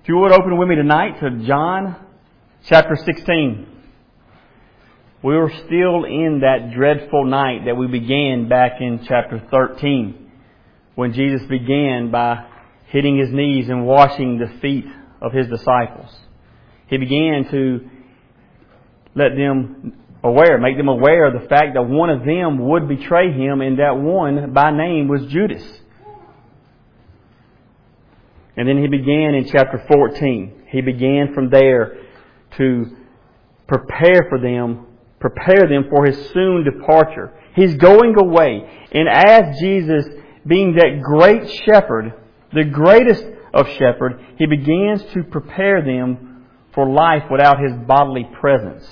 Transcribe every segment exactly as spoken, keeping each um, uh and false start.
If you would open with me tonight to John chapter sixteen. We were still in that dreadful night that we began back in chapter thirteen, when Jesus began by hitting His knees and washing the feet of His disciples. He began to let them aware, make them aware of the fact that one of them would betray Him, and that one by name was Judas. And then He began in chapter fourteen. He began from there to prepare for them, prepare them for His soon departure. He's going away. And as Jesus, being that great shepherd, the greatest of shepherds, He begins to prepare them for life without His bodily presence.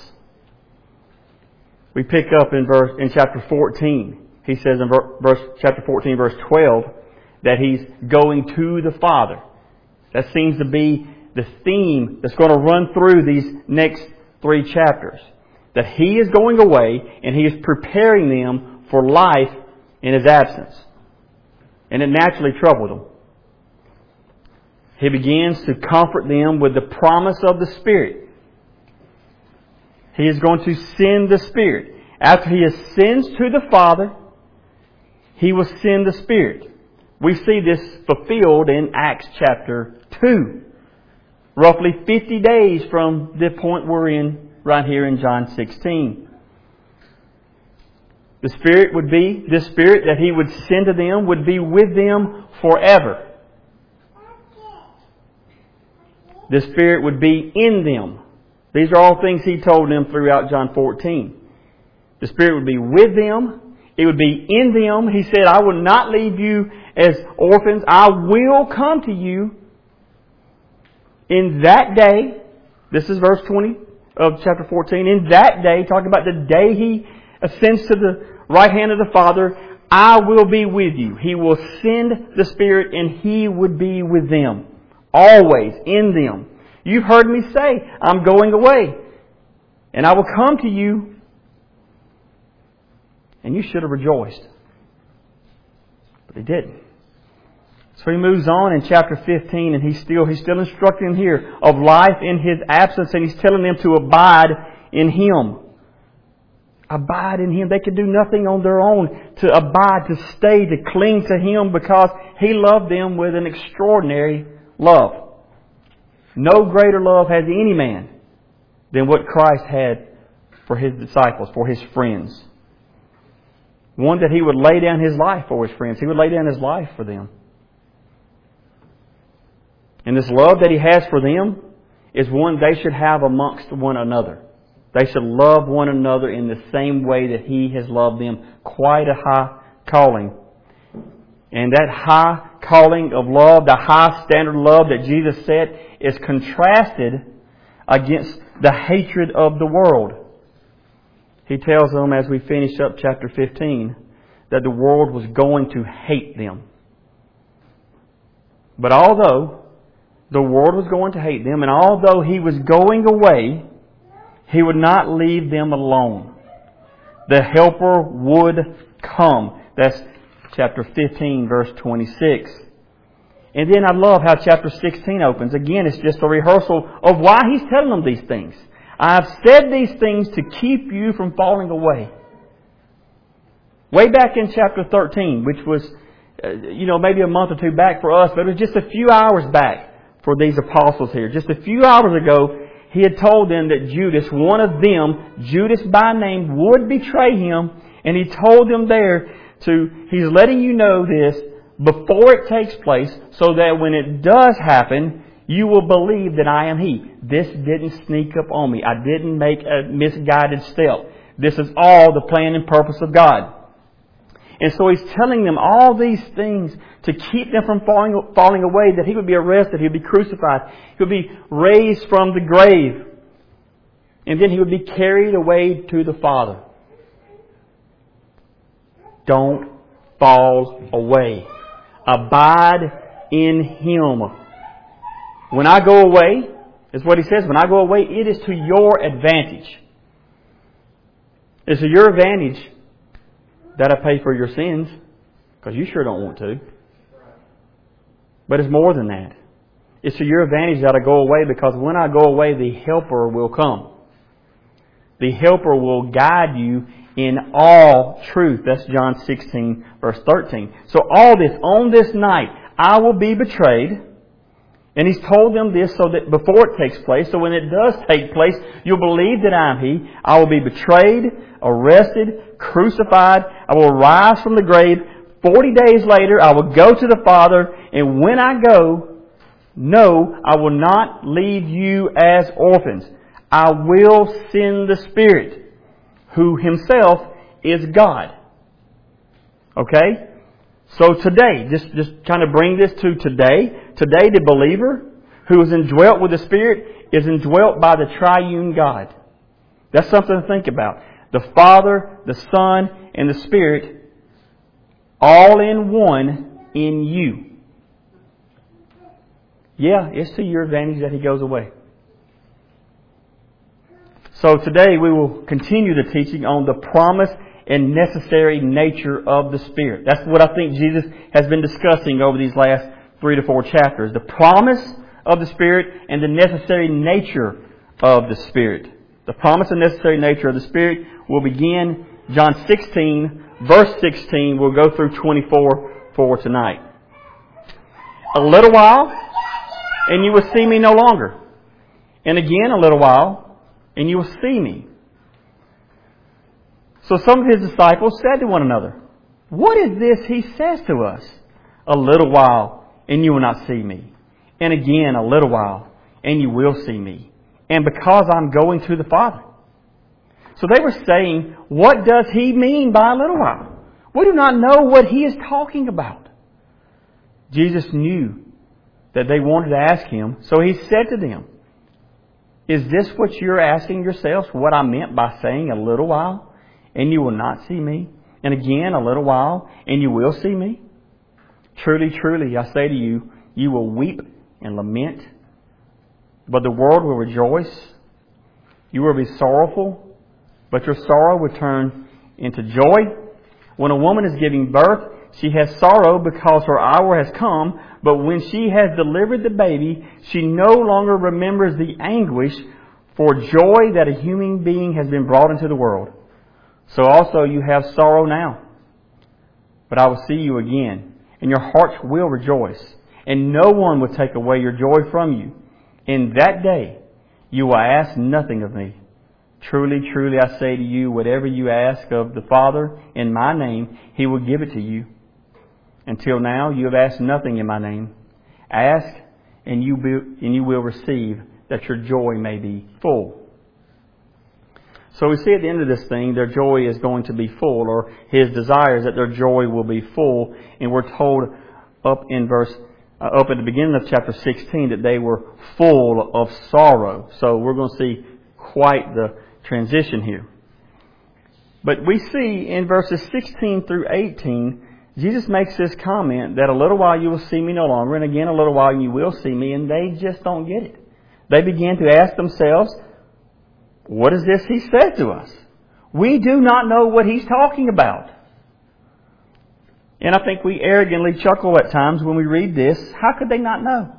We pick up in verse in chapter fourteen. He says in verse chapter fourteen, verse twelve, that He's going to the Father. That seems to be the theme that's going to run through these next three chapters. That He is going away and He is preparing them for life in His absence. And it naturally troubled them. He begins to comfort them with the promise of the Spirit. He is going to send the Spirit. After He ascends to the Father, He will send the Spirit. We see this fulfilled in Acts chapter two. Roughly fifty days from the point we're in right here in John sixteen. The Spirit would be, the Spirit that He would send to them would be with them forever. The Spirit would be in them. These are all things He told them throughout John fourteen. The Spirit would be with them. It would be in them. He said, I will not leave you as orphans. I will come to you in that day. This is verse twenty of chapter fourteen. In that day, talking about the day He ascends to the right hand of the Father, I will be with you. He will send the Spirit and He would be with them. Always in them. You've heard me say, I'm going away. And I will come to you. And you should have rejoiced. But He didn't. So He moves on in chapter fifteen, and He's still, He's still instructing them here of life in His absence, and He's telling them to abide in Him. Abide in Him. They could do nothing on their own to abide, to stay, to cling to Him, because He loved them with an extraordinary love. No greater love has any man than what Christ had for His disciples, for His friends. One that He would lay down His life for His friends. He would lay down His life for them. And this love that He has for them is one they should have amongst one another. They should love one another in the same way that He has loved them. Quite a high calling. And that high calling of love, the high standard of love that Jesus set, is contrasted against the hatred of the world. He tells them as we finish up chapter fifteen that the world was going to hate them. But although the world was going to hate them, and although He was going away, He would not leave them alone. The Helper would come. That's chapter fifteen, verse twenty-six. And then I love how chapter sixteen opens. Again, it's just a rehearsal of why He's telling them these things. I have said these things to keep you from falling away. Way back in chapter thirteen, which was, uh, you know, maybe a month or two back for us, but it was just a few hours back for these apostles here. Just a few hours ago, He had told them that Judas, one of them, Judas by name, would betray Him. And He told them there to, He's letting you know this before it takes place, so that when it does happen, you will believe that I am He. This didn't sneak up on me. I didn't make a misguided step. This is all the plan and purpose of God. And so He's telling them all these things to keep them from falling, falling away, that He would be arrested, He would be crucified, He would be raised from the grave, and then He would be carried away to the Father. Don't fall away. Abide in Him. When I go away, is what He says, when I go away, it is to your advantage. It's to your advantage that I pay for your sins, because you sure don't want to. But it's more than that. It's to your advantage that I go away, because when I go away, the Helper will come. The Helper will guide you in all truth. That's John sixteen, verse thirteen. So all this, on this night, I will be betrayed. And He's told them this so that before it takes place, so when it does take place, you'll believe that I am He. I will be betrayed, arrested, crucified. I will rise from the grave. Forty days later, I will go to the Father. And when I go, no, I will not leave you as orphans. I will send the Spirit, who Himself is God. Okay? So today, just, just kind of bring this to today. Today, the believer who is indwelt with the Spirit is indwelt by the triune God. That's something to think about. The Father, the Son, and the Spirit, all in one in you. Yeah, it's to your advantage that He goes away. So today we will continue the teaching on the promise and necessary nature of the Spirit. That's what I think Jesus has been discussing over these last three to four chapters. The promise of the Spirit and the necessary nature of the Spirit. The promise and necessary nature of the Spirit will begin John sixteen, verse sixteen. We'll go through twenty-four for tonight. A little while, and you will see me no longer. And again a little while, and you will see me. So some of His disciples said to one another, "What is this He says to us? A little while, and you will not see me. And again a little while, and you will see me. And because I'm going to the Father." So they were saying, what does He mean by a little while? We do not know what He is talking about. Jesus knew that they wanted to ask Him, so He said to them, "Is this what you're asking yourselves, what I meant by saying a little while? And you will not see me, and again a little while, and you will see me? Truly, truly, I say to you, you will weep and lament, but the world will rejoice. You will be sorrowful, but your sorrow will turn into joy. When a woman is giving birth, she has sorrow because her hour has come, but when she has delivered the baby, she no longer remembers the anguish for joy that a human being has been brought into the world. So also you have sorrow now, but I will see you again, and your hearts will rejoice, and no one will take away your joy from you. In that day you will ask nothing of me. Truly, truly, I say to you, whatever you ask of the Father in my name, He will give it to you. Until now you have asked nothing in my name. Ask, and you be, and you will receive, that your joy may be full." So we see at the end of this thing, their joy is going to be full, or His desire is that their joy will be full. And we're told up in verse, uh, up at the beginning of chapter sixteen, that they were full of sorrow. So we're going to see quite the transition here. But we see in verses sixteen through eighteen, Jesus makes this comment that a little while you will see me no longer, and again a little while you will see me, and they just don't get it. They begin to ask themselves, what is this He said to us? We do not know what He's talking about. And I think we arrogantly chuckle at times when we read this. How could they not know?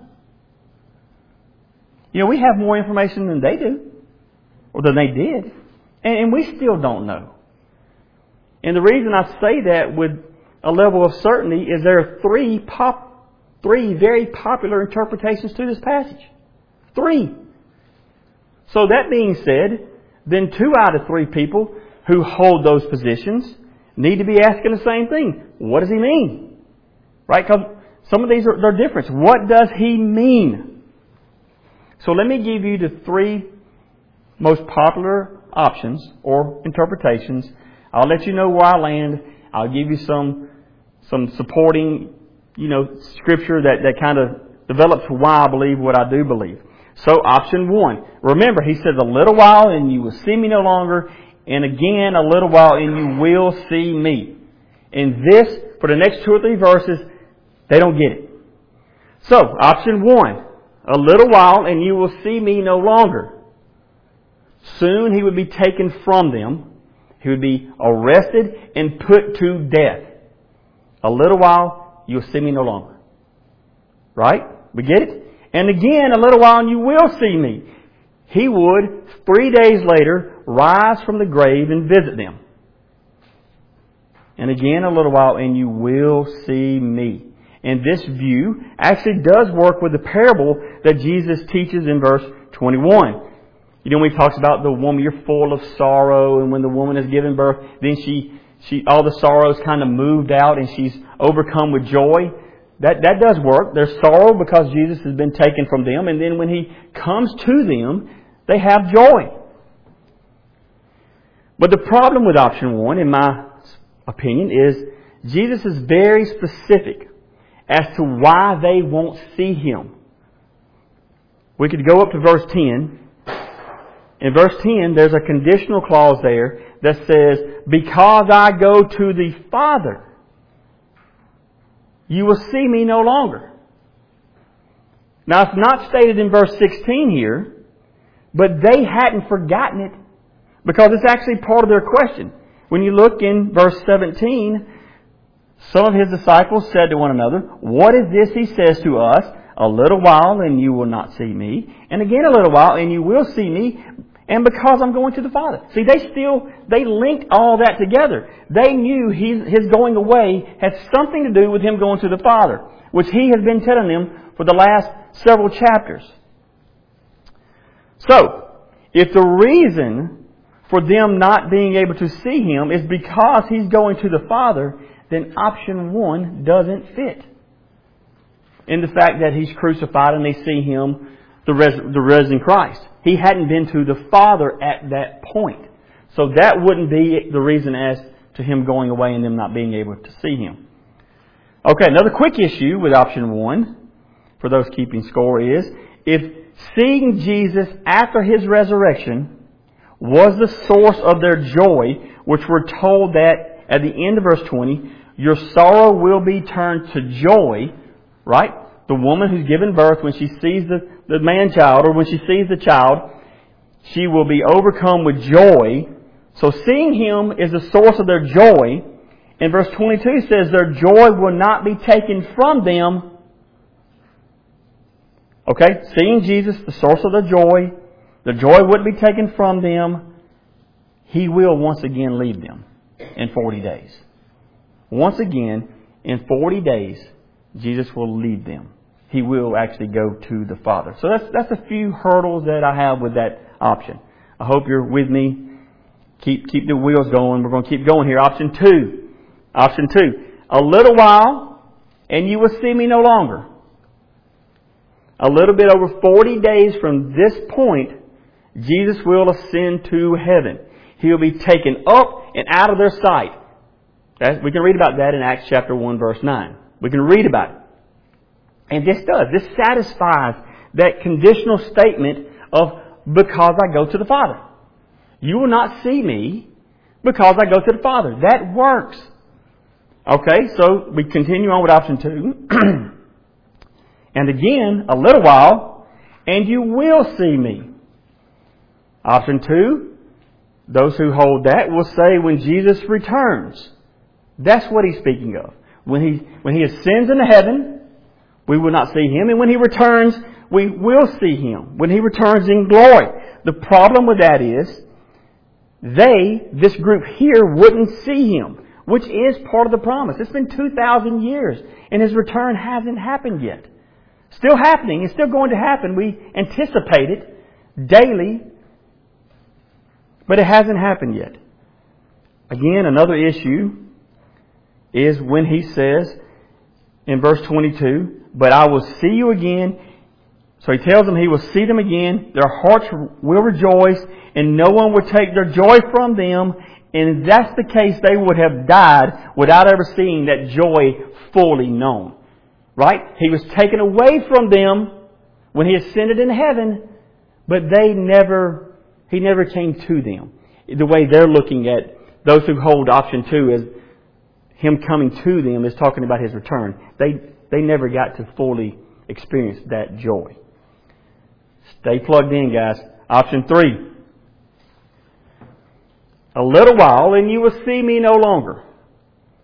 You know, we have more information than they do, or than they did, and, and we still don't know. And the reason I say that with a level of certainty is there are three pop, three very popular interpretations to this passage. Three. So that being said, then two out of three people who hold those positions need to be asking the same thing. What does He mean? Right? Because some of these are they're different. What does He mean? So let me give you the three most popular options or interpretations. I'll let you know where I land. I'll give you some some supporting, you know, scripture that, that kind of develops why I believe what I do believe. So option one. Remember, He says a little while and you will see me no longer, and again a little while and you will see me. And this, for the next two or three verses, they don't get it. So, option one. A little while and you will see me no longer. Soon He would be taken from them. He would be arrested and put to death. A little while, you'll see me no longer. Right? We get it? And again, a little while and you will see me. He would, three days later, rise from the grave and visit them. And again, a little while and you will see me. And this view actually does work with the parable that Jesus teaches in verse twenty-one. You know, when he talks about the woman, you're full of sorrow, and when the woman has given birth, then she, she, all the sorrows kind of moved out and she's overcome with joy. That, that does work. There's sorrow because Jesus has been taken from them, and then when He comes to them, they have joy. But the problem with option one, in my opinion, is Jesus is very specific as to why they won't see Him. We could go up to verse ten. In verse ten, there's a conditional clause there that says, because I go to the Father, you will see me no longer. Now, it's not stated in verse sixteen here, but they hadn't forgotten it because it's actually part of their question. When you look in verse seventeen, some of His disciples said to one another, what is this He says to us? A little while and you will not see me. And again a little while and you will see me. And because I'm going to the Father. See, they still, they linked all that together. They knew his, his going away had something to do with Him going to the Father, which He has been telling them for the last several chapters. So, if the reason for them not being able to see Him is because He's going to the Father, then option one doesn't fit. In the fact that He's crucified and they see Him, the, res, the risen Christ. He hadn't been to the Father at that point. So that wouldn't be the reason as to Him going away and them not being able to see Him. Okay, another quick issue with option one, for those keeping score, is if seeing Jesus after His resurrection was the source of their joy, which we're told that at the end of verse twenty, your sorrow will be turned to joy, right? The woman who's given birth, when she sees the, the man-child, or when she sees the child, she will be overcome with joy. So seeing Him is the source of their joy. And verse twenty-two says their joy will not be taken from them. Okay, seeing Jesus, the source of their joy, the joy wouldn't be taken from them. He will once again leave them in forty days. Once again, in forty days, Jesus will lead them. He will actually go to the Father. So that's that's a few hurdles that I have with that option. I hope you're with me. Keep keep the wheels going. We're going to keep going here. Option two. Option two. A little while, and you will see me no longer. A little bit over forty days from this point, Jesus will ascend to heaven. He will be taken up and out of their sight. That's, we can read about that in Acts chapter one, verse nine. We can read about it. And this does. This satisfies that conditional statement of, because I go to the Father. You will not see me because I go to the Father. That works. Okay, so we continue on with option two. And again, a little while, and you will see me. Option two, those who hold that will say when Jesus returns. That's what he's speaking of. When he, when he ascends into heaven, we will not see Him. And when He returns, we will see Him. When He returns in glory. The problem with that is, they, this group here, wouldn't see Him. Which is part of the promise. It's been two thousand years. And His return hasn't happened yet. Still happening. It's still going to happen. We anticipate it daily. But it hasn't happened yet. Again, another issue is when He says in verse twenty-two, but I will see you again. So He tells them He will see them again. Their hearts will rejoice and no one will take their joy from them. And if that's the case, they would have died without ever seeing that joy fully known. Right? He was taken away from them when He ascended in heaven, but they never, He never came to them. The way they're looking at those who hold option two is Him coming to them is talking about His return. They, they never got to fully experience that joy. Stay plugged in, guys. Option three. A little while and you will see me no longer.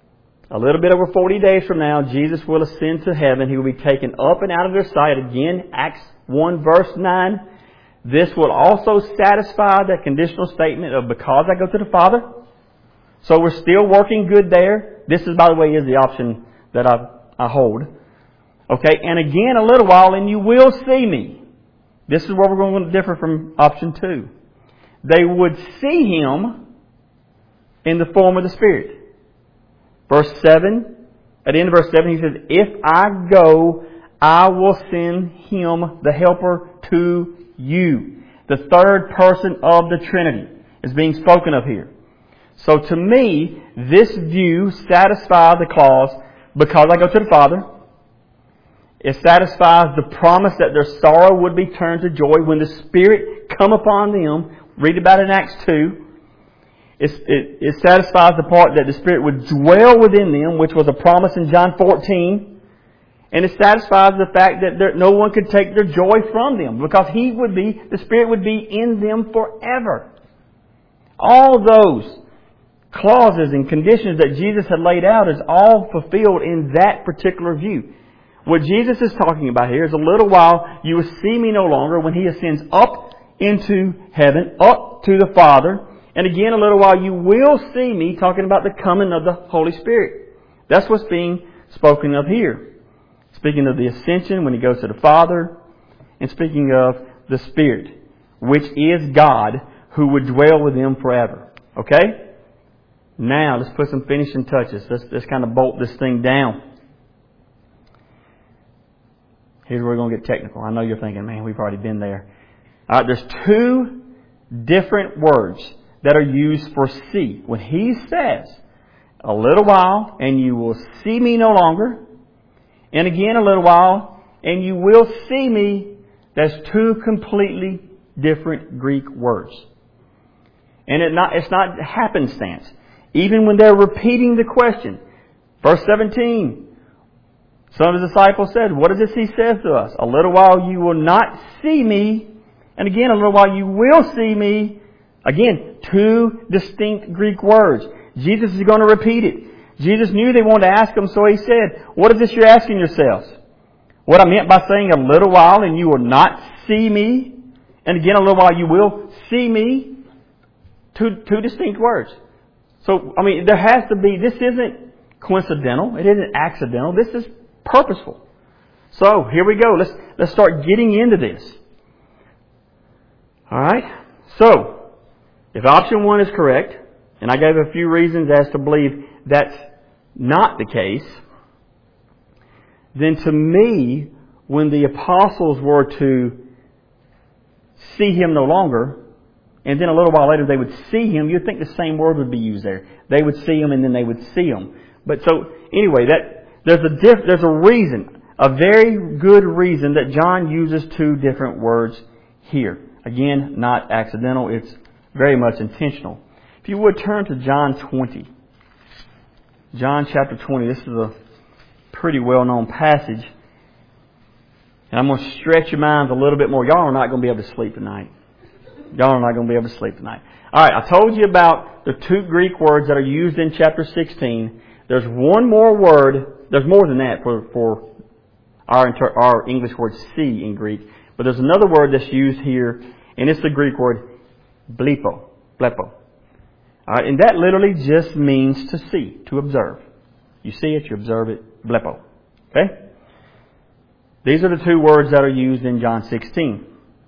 A little bit over forty days from now, Jesus will ascend to heaven. He will be taken up and out of their sight. Again, Acts one verse nine. This will also satisfy that conditional statement of because I go to the Father. So we're still working good there. This is, by the way, is the option that I, I hold. Okay, and again a little while and you will see me. This is where we're going to differ from option two. They would see Him in the form of the Spirit. Verse seven, at the end of verse seven, He says, if I go, I will send Him, the Helper, to you. The third person of the Trinity is being spoken of here. So to me, this view satisfies the clause, because I go to the Father. It satisfies the promise that their sorrow would be turned to joy when the Spirit come upon them. Read about it in Acts two. It, it, it satisfies the part that the Spirit would dwell within them, which was a promise in John fourteen. And it satisfies the fact that there, no one could take their joy from them, because He would be, the Spirit would be in them forever. All those clauses and conditions that Jesus had laid out is all fulfilled in that particular view. What Jesus is talking about here is a little while you will see me no longer when He ascends up into heaven, up to the Father. And again, a little while you will see me, talking about the coming of the Holy Spirit. That's what's being spoken of here. Speaking of the ascension when He goes to the Father, and speaking of the Spirit, which is God, who would dwell with them forever. Okay? Now, let's put some finishing touches. Let's, let's kind of bolt this thing down. Here's where we're going to get technical. I know you're thinking, man, we've already been there. All right, there's two different words that are used for see. When He says, a little while, and you will see me no longer, and again a little while, and you will see me, that's two completely different Greek words. And it not, it's not happenstance. Even when they're repeating the question. Verse seventeen. Some of His disciples said, what is this He says to us? A little while you will not see me. And again, a little while you will see me. Again, two distinct Greek words. Jesus is going to repeat it. Jesus knew they wanted to ask Him, so He said, what is this you're asking yourselves? What I meant by saying a little while and you will not see me. And again, a little while you will see me. Two, two distinct words. So, I mean, there has to be, this isn't coincidental. It isn't accidental. This is purposeful. So, here we go. Let's, let's start getting into this. Alright? So, if option one is correct, and I gave a few reasons as to believe that's not the case, then to me, when the apostles were to see Him no longer, and then a little while later they would see Him, you'd think the same word would be used there. They would see Him and then they would see Him. But so, anyway, that there's a diff, there's a reason, a very good reason that John uses two different words here. Again, not accidental, it's very much intentional. If you would turn to John twenty. John chapter twenty. This is a pretty well-known passage. And I'm going to stretch your minds a little bit more. Y'all are not going to be able to sleep tonight. Y'all are not going to be able to sleep tonight. Alright, I told you about the two Greek words that are used in chapter sixteen. There's one more word. There's more than that for, for our, inter, our English word see in Greek. But there's another word that's used here, and it's the Greek word blepo. Blepo. Alright, and that literally just means to see, to observe. You see it, you observe it, blepo. Okay? These are the two words that are used in John sixteen.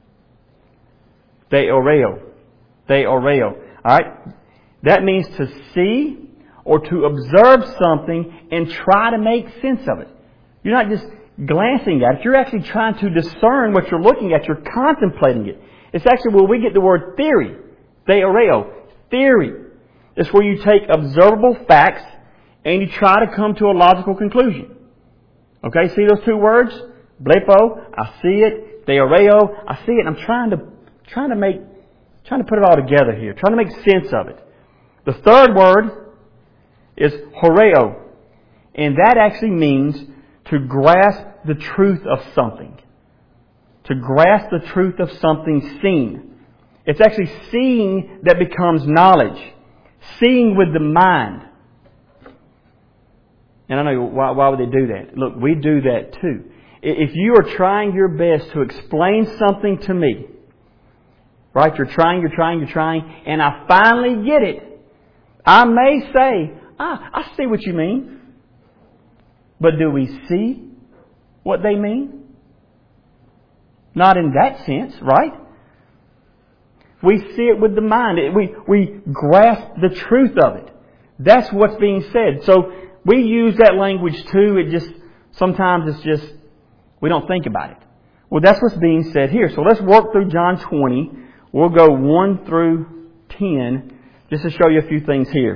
Theoreo. Theoreo. Alright? That means to see or to observe something and try to make sense of it. You're not just glancing at it. You're actually trying to discern what you're looking at. You're contemplating it. It's actually where we get the word theory. Theoreo. Theory. It's where you take observable facts and you try to come to a logical conclusion. Okay, see those two words? Blepo, I see it. Theoreo, I see it. And I'm trying to trying to make trying to put it all together here. Trying to make sense of it. The third word is horeo. And that actually means to grasp the truth of something. To grasp the truth of something seen. It's actually seeing that becomes knowledge. Seeing with the mind. And I know, why, why would they do that? Look, we do that too. If you are trying your best to explain something to me, right? You're trying, you're trying, you're trying, and I finally get it. I may say, ah, I see what you mean. But do we see what they mean? Not in that sense, right? We see it with the mind. We, we grasp the truth of it. That's what's being said. So we use that language too. It just, sometimes it's just, we don't think about it. Well, that's what's being said here. So let's work through John twenty. We'll go one through ten just to show you a few things here.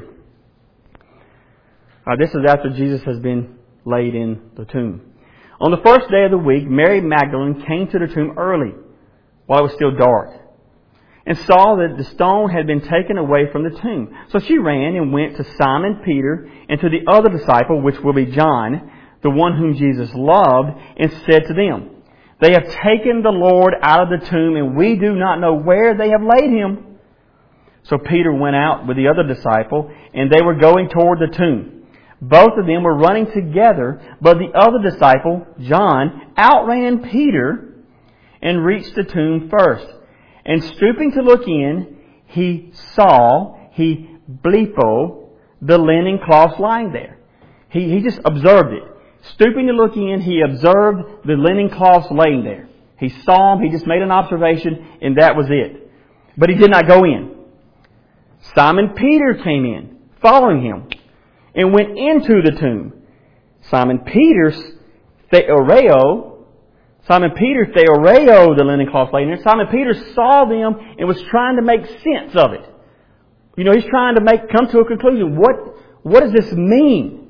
Uh, this is after Jesus has been laid in the tomb. On the first day of the week, Mary Magdalene came to the tomb early, while it was still dark, and saw that the stone had been taken away from the tomb. So she ran and went to Simon Peter and to the other disciple, which will be John, the one whom Jesus loved, and said to them, "They have taken the Lord out of the tomb, and we do not know where they have laid Him." So Peter went out with the other disciple, and they were going toward the tomb. Both of them were running together, but the other disciple, John, outran Peter and reached the tomb first. And stooping to look in, he saw, he bleepo, the linen cloths lying there. He, he just observed it. Stooping to look in, he observed the linen cloths laying there. He saw them, he just made an observation, and that was it. But he did not go in. Simon Peter came in, following him, and went into the tomb. Simon Peter theoreo, Simon Peter theoreo, the linen cloth laying there. Simon Peter saw them and was trying to make sense of it. You know, he's trying to make come to a conclusion. What what does this mean?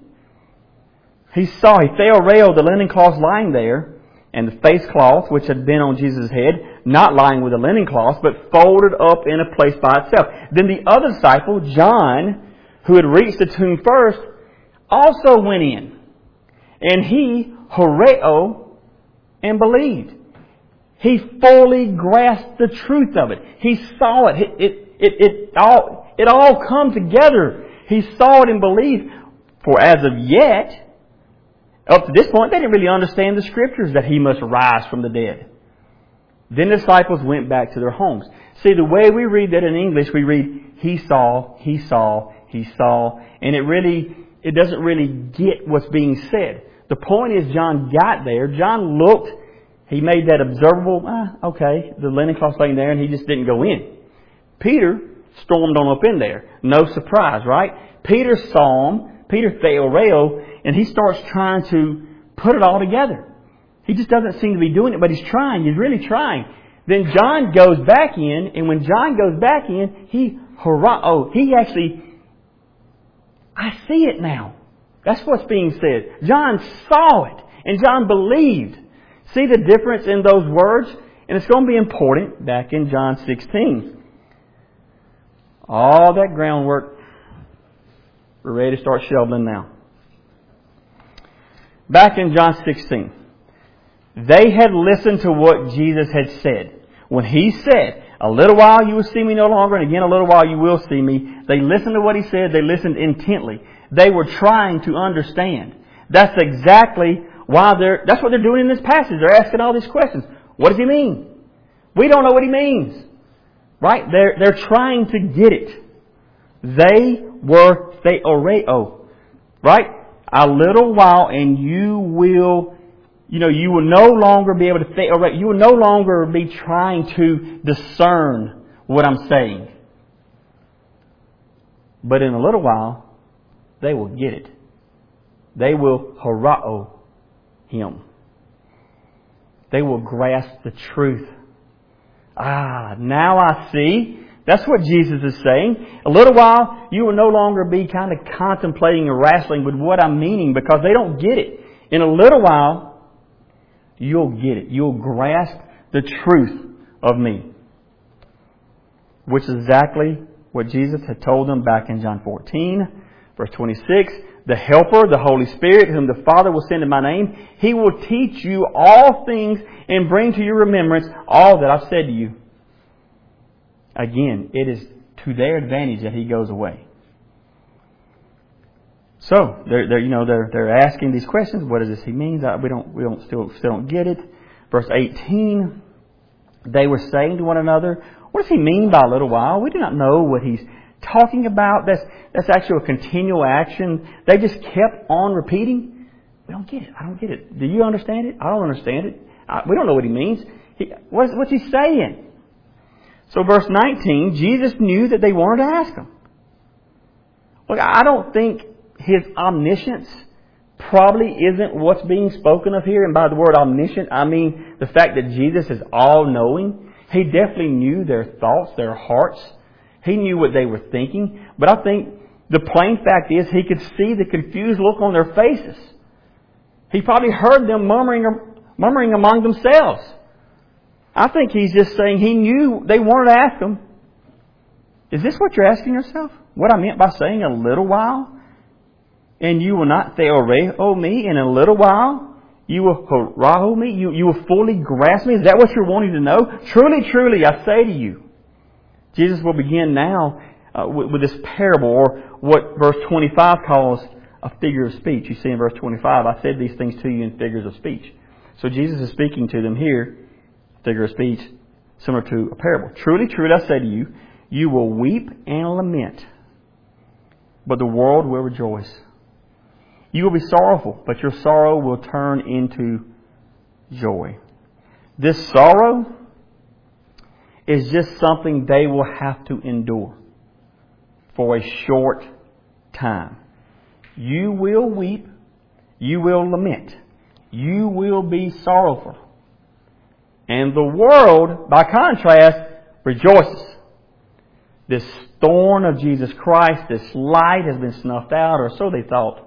He saw, he theoreo, the linen cloths lying there, and the face cloth which had been on Jesus' head, not lying with the linen cloths, but folded up in a place by itself. Then the other disciple, John, who had reached the tomb first, also went in. And he, horeo, and believed. He fully grasped the truth of it. He saw it. It, it, it, it, all, it all come together. He saw it and believed. For as of yet, up to this point, they didn't really understand the Scriptures that He must rise from the dead. Then the disciples went back to their homes. See, the way we read that in English, we read, He saw, He saw, He saw, and it really, it doesn't really get what's being said. The point is, John got there, John looked, he made that observable, ah, okay, the linen cloth laying there, and he just didn't go in. Peter stormed on up in there. No surprise, right? Peter saw him, Peter theoreo, and he starts trying to put it all together. He just doesn't seem to be doing it, but he's trying, he's really trying. Then John goes back in, and when John goes back in, he, hurrah, oh, he actually, I see it now. That's what's being said. John saw it, and John believed. See the difference in those words? And it's going to be important back in John sixteen. All that groundwork, we're ready to start shoveling now. Back in John sixteen, they had listened to what Jesus had said. When He said, "A little while you will see me no longer, and again a little while you will see me," they listened to what He said. They listened intently. They were trying to understand. That's exactly why they're, that's what they're doing in this passage. They're asking all these questions. What does He mean? We don't know what He means. Right? They're, they're trying to get it. They were theoreo. Right? A little while and you will, you know, you will no longer be able to theoreo. You will no longer be trying to discern what I'm saying. But in a little while, they will get it. They will horao Him. They will grasp the truth. Ah, now I see. That's what Jesus is saying. A little while, you will no longer be kind of contemplating and wrestling with what I'm meaning because they don't get it. In a little while, you'll get it. You'll grasp the truth of me. Which is exactly what Jesus had told them back in John fourteen, verse twenty-six. The Helper, the Holy Spirit, whom the Father will send in my name, He will teach you all things and bring to your remembrance all that I've said to you. Again, it is to their advantage that He goes away. So they're, they're you know they're they're asking these questions. What does this he mean? We don't we don't still still don't get it. Verse eighteen. They were saying to one another, "What does he mean by a little while? We do not know what he's talking about." That's that's actually a continual action. They just kept on repeating. We don't get it. I don't get it. Do you understand it? I don't understand it. I, we don't know what he means. He, what's, what's he saying? So verse nineteen, Jesus knew that they wanted to ask him. Look, I don't think his omniscience probably isn't what's being spoken of here. And by the word omniscient, I mean the fact that Jesus is all-knowing. He definitely knew their thoughts, their hearts. He knew what they were thinking. But I think the plain fact is he could see the confused look on their faces. He probably heard them murmuring, murmuring among themselves. I think he's just saying he knew they wanted to ask him, is this what you're asking yourself? What I meant by saying a little while? And you will not theoreo me in a little while? You will horaho me? You, you will fully grasp me? Is that what you're wanting to know? Truly, truly, I say to you. Jesus will begin now uh, with, with this parable, or what verse twenty-five calls a figure of speech. You see in verse twenty-five, I said these things to you in figures of speech. So Jesus is speaking to them here, figure of speech, similar to a parable. Truly, truly, I say to you, you will weep and lament, but the world will rejoice. You will be sorrowful, but your sorrow will turn into joy. This sorrow is just something they will have to endure for a short time. You will weep. You will lament. You will be sorrowful. And the world, by contrast, rejoices. This thorn of Jesus Christ, this light has been snuffed out, or so they thought.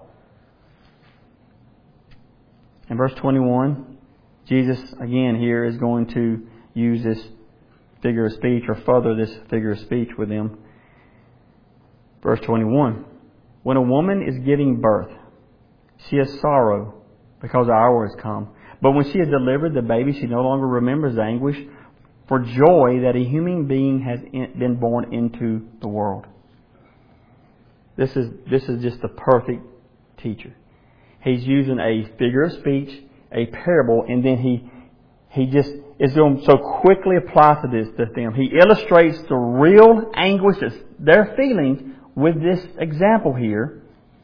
In verse twenty-one, Jesus, again, here is going to use this figure of speech, or further this figure of speech with them. Verse twenty-one, when a woman is giving birth, she has sorrow because the hour has come. But when she has delivered the baby, she no longer remembers the anguish for joy that a human being has been born into the world. This is, this is just the perfect teacher. He's using a figure of speech, a parable, and then he he just is going to so quickly apply to this to them. He illustrates the real anguish that they're feeling with this example here.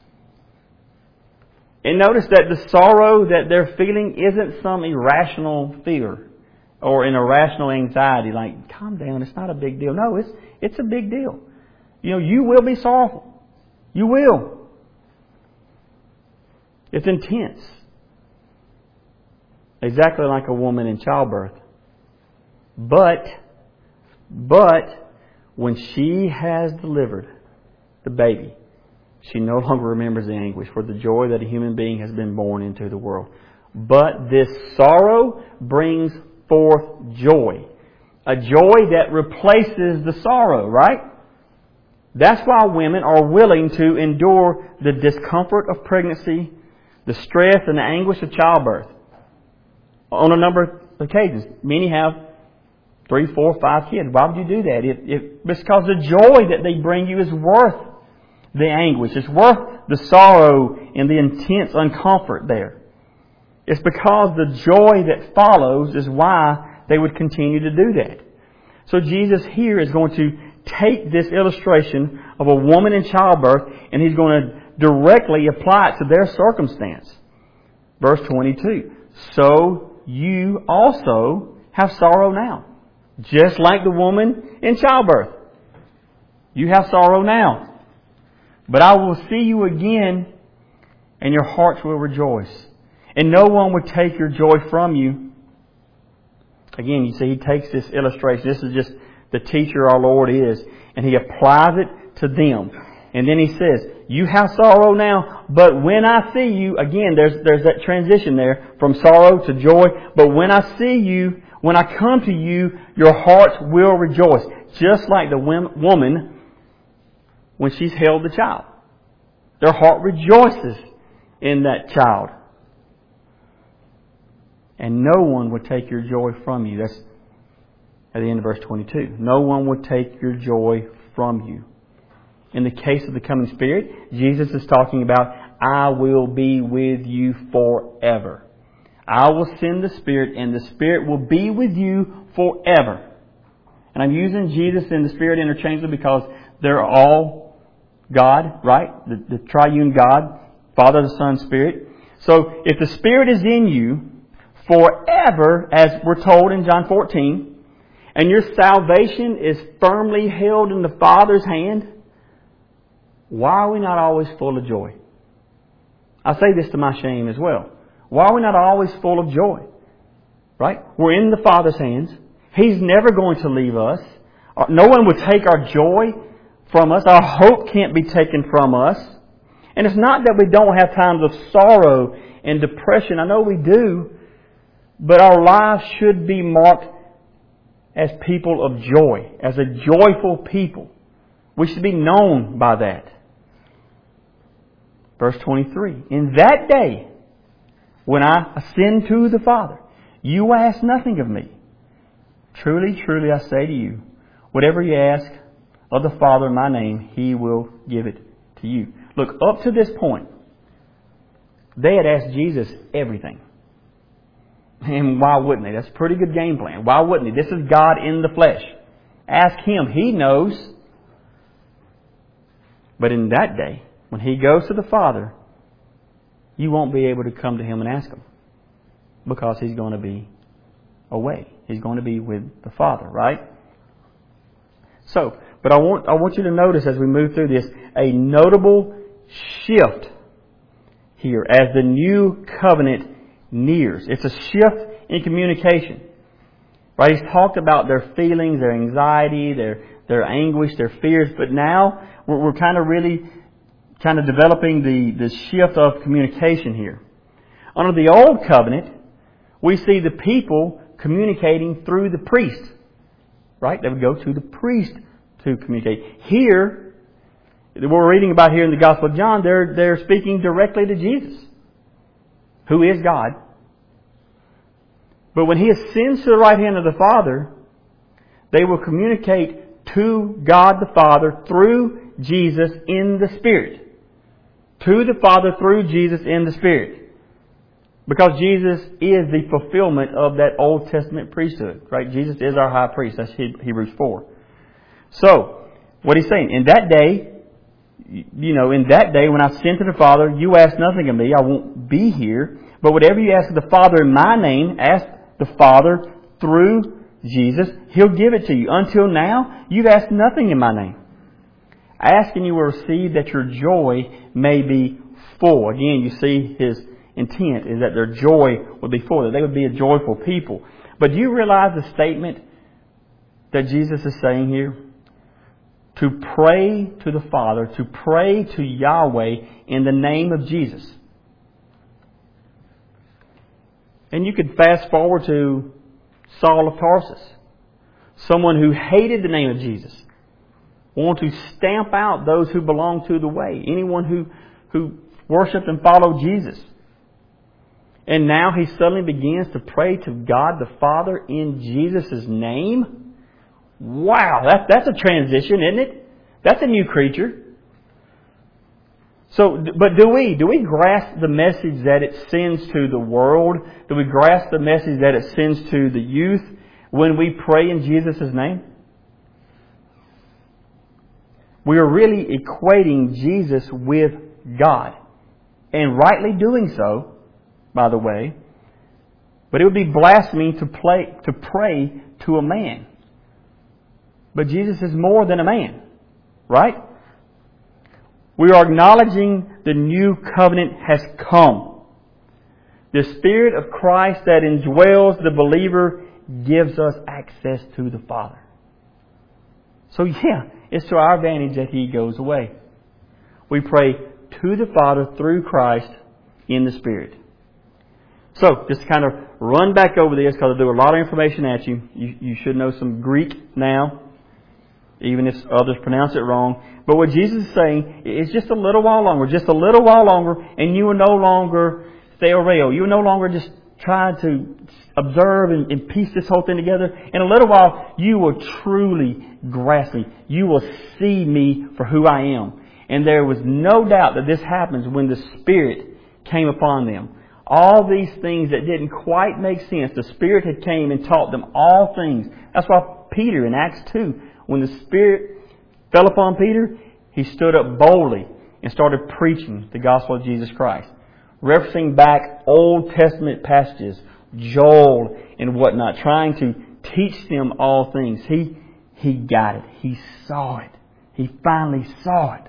And notice that the sorrow that they're feeling isn't some irrational fear or an irrational anxiety, like, calm down, it's not a big deal. No, it's it's a big deal. You know, you will be sorrowful. You will. It's intense. Exactly like a woman in childbirth. But, but, when she has delivered the baby, she no longer remembers the anguish for the joy that a human being has been born into the world. But this sorrow brings forth joy. A joy that replaces the sorrow, right? That's why women are willing to endure the discomfort of pregnancy, the stress and the anguish of childbirth. On a number of occasions. Many have three, four, five kids. Why would you do that? If, if, because the joy that they bring you is worth the anguish. It's worth the sorrow and the intense uncomfort there. It's because the joy that follows is why they would continue to do that. So Jesus here is going to take this illustration of a woman in childbirth and He's going to directly apply it to their circumstance. Verse twenty-two. So you also have sorrow now, just like the woman in childbirth. You have sorrow now. But I will see you again, and your hearts will rejoice. And no one would take your joy from you. Again, you see, He takes this illustration. This is just the teacher our Lord is. And He applies it to them. And then He says, you have sorrow now, but when I see you, again, there's there's that transition there from sorrow to joy. But when I see you, when I come to you, your hearts will rejoice. Just like the woman when she's held the child. Their heart rejoices in that child. And no one would take your joy from you. That's at the end of verse twenty-two. No one would take your joy from you. In the case of the coming Spirit, Jesus is talking about, I will be with you forever. I will send the Spirit, and the Spirit will be with you forever. And I'm using Jesus and the Spirit interchangeably because they're all God, right? The, the triune God, Father, the Son, Spirit. So if the Spirit is in you forever, as we're told in John fourteen, and your salvation is firmly held in the Father's hand, why are we not always full of joy? I say this to my shame as well. Why are we not always full of joy? Right? We're in the Father's hands. He's never going to leave us. No one would take our joy from us. Our hope can't be taken from us. And it's not that we don't have times of sorrow and depression. I know we do. But our lives should be marked as people of joy, as a joyful people. We should be known by that. Verse twenty-three. In that day, when I ascend to the Father, you ask nothing of me. Truly, truly, I say to you, whatever you ask of the Father in my name, He will give it to you. Look, up to this point, they had asked Jesus everything. And why wouldn't they? That's a pretty good game plan. Why wouldn't they? This is God in the flesh. Ask Him. He knows. But in that day, when He goes to the Father, you won't be able to come to Him and ask Him. Because He's going to be away. He's going to be with the Father, right? So, but I want, I want you to notice as we move through this, a notable shift here as the new covenant nears. It's a shift in communication. Right? He's talked about their feelings, their anxiety, their, their anguish, their fears, but now we're, we're kind of really kind of developing the, the shift of communication here. Under the old covenant, we see the people communicating through the priest. Right? They would go to the priest to communicate. Here, what we're reading about here in the Gospel of John, they're, they're speaking directly to Jesus, who is God. But when He ascends to the right hand of the Father, they will communicate to God the Father through Jesus in the Spirit. To the Father through Jesus in the Spirit. Because Jesus is the fulfillment of that Old Testament priesthood. Right? Jesus is our high priest. That's Hebrews four. So, what He's saying, in that day, you know, in that day when I send to the Father, you ask nothing of me. I won't be here. But whatever you ask of the Father in my name, ask the Father through Jesus. He'll give it to you. Until now, you've asked nothing in my name. Ask and you will receive that your joy may be full. Again, you see His intent is that their joy would be full, that they would be a joyful people. But do you realize the statement that Jesus is saying here? To pray to the Father, to pray to Yahweh in the name of Jesus. And you could fast forward to Saul of Tarsus, someone who hated the name of Jesus, wanted to stamp out those who belonged to the way, anyone who, who worshipped and followed Jesus. And now he suddenly begins to pray to God the Father in Jesus' name. Wow, that, that's a transition, isn't it? That's a new creature. So, but do we, do we grasp the message that it sends to the world? Do we grasp the message that it sends to the youth when we pray in Jesus' name? We are really equating Jesus with God. And rightly doing so, by the way. But it would be blasphemy to, play, to pray to a man. But Jesus is more than a man. Right? We are acknowledging the new covenant has come. The Spirit of Christ that indwells the believer gives us access to the Father. So yeah, it's to our advantage that He goes away. We pray to the Father through Christ in the Spirit. So, just to kind of run back over this, because I do a lot of information at you. You, you should know some Greek now, even if others pronounce it wrong. But what Jesus is saying is just a little while longer, just a little while longer, and you will no longer theoreo. You will no longer just try to observe and, and piece this whole thing together. In a little while, you will truly grasp me. You will see me for who I am. And there was no doubt that this happens when the Spirit came upon them. All these things that didn't quite make sense, the Spirit had came and taught them all things. That's why Peter in Acts two, when the Spirit fell upon Peter, he stood up boldly and started preaching the gospel of Jesus Christ. Referencing back Old Testament passages, Joel and whatnot, trying to teach them all things. He, he got it. He saw it. He finally saw it.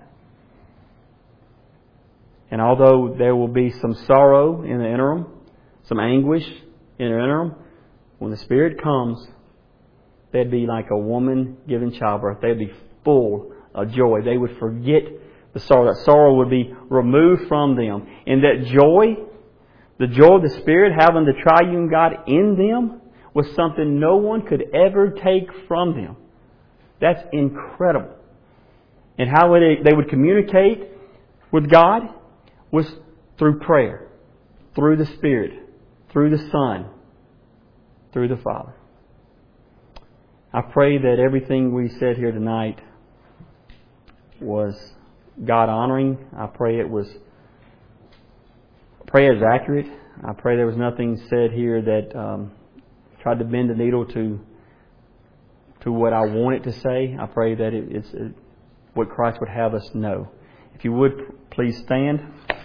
And although there will be some sorrow in the interim, some anguish in the interim, when the Spirit comes, they'd be like a woman giving childbirth. They'd be full of joy. They would forget the sorrow. That sorrow would be removed from them. And that joy, the joy of the Spirit, having the triune God in them, was something no one could ever take from them. That's incredible. And how would they, they would communicate with God was through prayer, through the Spirit, through the Son, through the Father. I pray that everything we said here tonight was God honoring. I pray it was I pray it was accurate. I pray there was nothing said here that um, tried to bend the needle to to what I want it to say. I pray that it, it's it, what Christ would have us know. If you would, please stand.